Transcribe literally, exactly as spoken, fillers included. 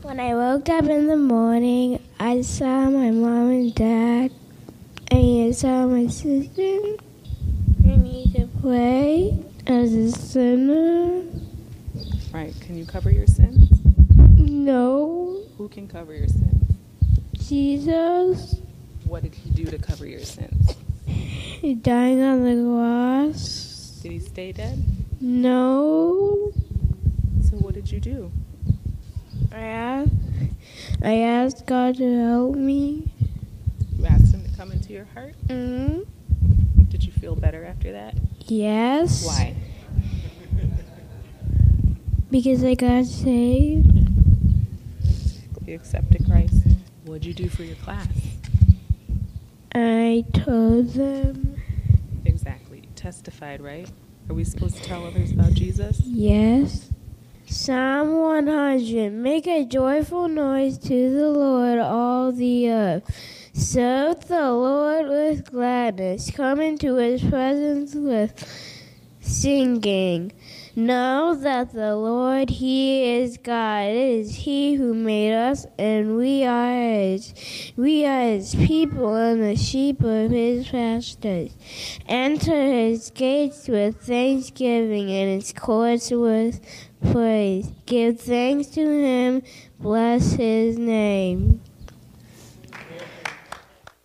When I woke up in the morning, I saw my mom and dad, and I saw my sister. I need to pray as a sinner. Right. Can you cover your sins? No. Who can cover your sins? Jesus. What did he do to cover your sins? He dying on the cross. Did he stay dead? No. So what did you do? I asked, I asked God to help me. You asked him to come into your heart? Mm-hmm. Did you feel better after that? Yes. Why? Because I got saved. You accepted Christ. What did you do for your class? I told them. Exactly. You testified, right? Are we supposed to tell others about Jesus? Yes. Psalm one hundred. Make a joyful noise to the Lord, all the earth. Serve the Lord with gladness. Come into his presence with singing. Know that the Lord, he is God. It is he who made us, and we are his. We are his people and the sheep of his pastures. Enter his gates with thanksgiving and his courts with praise. Give thanks to him. Bless his name.